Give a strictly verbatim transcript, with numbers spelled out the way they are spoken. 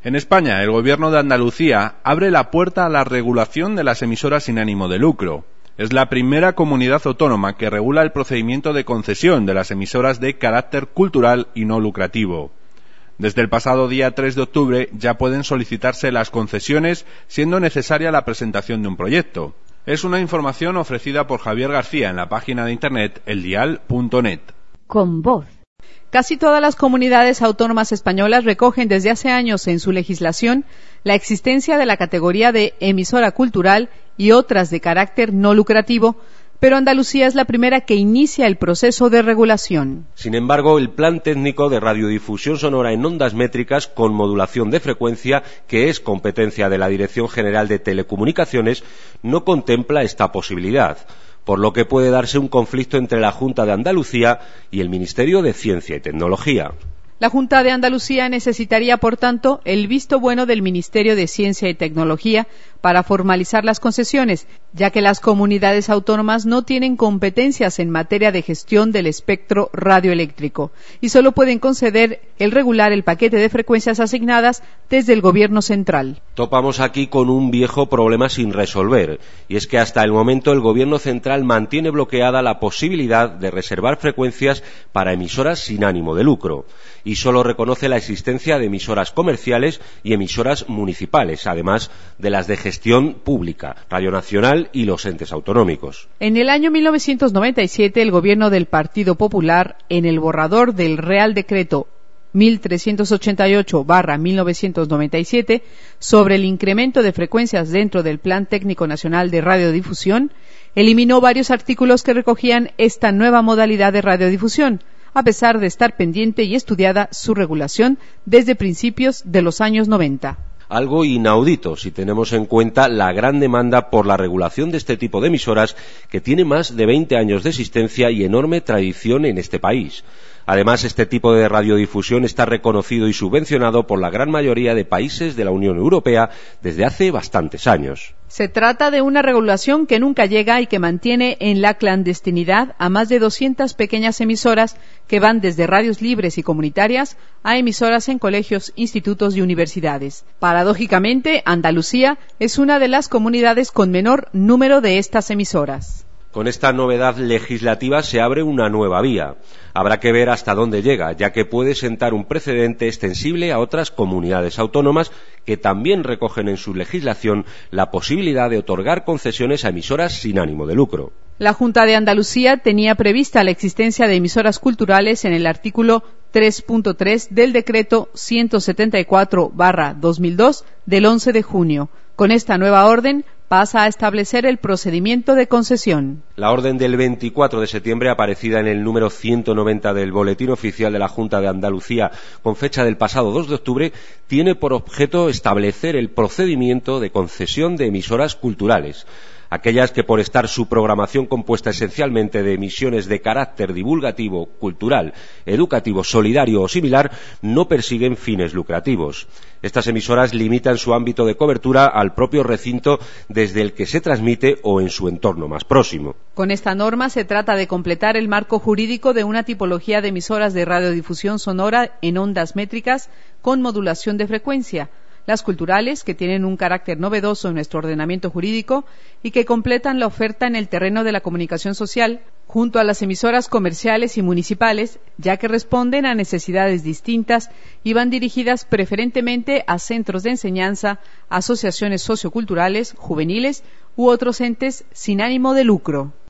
En España, el Gobierno de Andalucía abre la puerta a la regulación de las emisoras sin ánimo de lucro. Es la primera comunidad autónoma que regula el procedimiento de concesión de las emisoras de carácter cultural y no lucrativo. Desde el pasado día tres de octubre ya pueden solicitarse las concesiones, siendo necesaria la presentación de un proyecto. Es una información ofrecida por Javier García en la página de internet el dial punto net. Con voz. Casi todas las comunidades autónomas españolas recogen desde hace años en su legislación la existencia de la categoría de emisora cultural y otras de carácter no lucrativo, pero Andalucía es la primera que inicia el proceso de regulación. Sin embargo, el Plan Técnico de Radiodifusión Sonora en Ondas Métricas con modulación de frecuencia, que es competencia de la Dirección General de Telecomunicaciones, no contempla esta posibilidad, por lo que puede darse un conflicto entre la Junta de Andalucía y el Ministerio de Ciencia y Tecnología. La Junta de Andalucía necesitaría, por tanto, el visto bueno del Ministerio de Ciencia y Tecnología para formalizar las concesiones, ya que las comunidades autónomas no tienen competencias en materia de gestión del espectro radioeléctrico y solo pueden conceder el regular el paquete de frecuencias asignadas desde el Gobierno central. Topamos aquí con un viejo problema sin resolver, y es que hasta el momento el Gobierno central mantiene bloqueada la posibilidad de reservar frecuencias para emisoras sin ánimo de lucro, y solo reconoce la existencia de emisoras comerciales y emisoras municipales, además de las de gestión pública, Radio Nacional y los entes autonómicos. En el año mil novecientos noventa y siete, el Gobierno del Partido Popular, en el borrador del Real Decreto mil trescientos ochenta y ocho barra mil novecientos noventa y siete sobre el incremento de frecuencias dentro del Plan Técnico Nacional de Radiodifusión, eliminó varios artículos que recogían esta nueva modalidad de radiodifusión, a pesar de estar pendiente y estudiada su regulación desde principios de los años noventa. Algo inaudito si tenemos en cuenta la gran demanda por la regulación de este tipo de emisoras que tiene más de veinte años de existencia y enorme tradición en este país. Además, este tipo de radiodifusión está reconocido y subvencionado por la gran mayoría de países de la Unión Europea desde hace bastantes años. Se trata de una regulación que nunca llega y que mantiene en la clandestinidad a más de doscientas pequeñas emisoras que van desde radios libres y comunitarias a emisoras en colegios, institutos y universidades. Paradójicamente, Andalucía es una de las comunidades con menor número de estas emisoras. Con esta novedad legislativa se abre una nueva vía. Habrá que ver hasta dónde llega, ya que puede sentar un precedente extensible a otras comunidades autónomas que también recogen en su legislación la posibilidad de otorgar concesiones a emisoras sin ánimo de lucro. La Junta de Andalucía tenía prevista la existencia de emisoras culturales en el artículo tres punto tres del Decreto ciento setenta y cuatro barra dos mil dos del once de junio. Con esta nueva orden pasa a establecer el procedimiento de concesión. La orden del veinticuatro de septiembre, aparecida en el número ciento noventa del Boletín Oficial de la Junta de Andalucía, con fecha del pasado dos de octubre, tiene por objeto establecer el procedimiento de concesión de emisoras culturales. Aquellas que, por estar su programación compuesta esencialmente de emisiones de carácter divulgativo, cultural, educativo, solidario o similar, no persiguen fines lucrativos. Estas emisoras limitan su ámbito de cobertura al propio recinto desde el que se transmite o en su entorno más próximo. Con esta norma se trata de completar el marco jurídico de una tipología de emisoras de radiodifusión sonora en ondas métricas con modulación de frecuencia, las culturales, que tienen un carácter novedoso en nuestro ordenamiento jurídico y que completan la oferta en el terreno de la comunicación social, junto a las emisoras comerciales y municipales, ya que responden a necesidades distintas y van dirigidas preferentemente a centros de enseñanza, asociaciones socioculturales, juveniles u otros entes sin ánimo de lucro.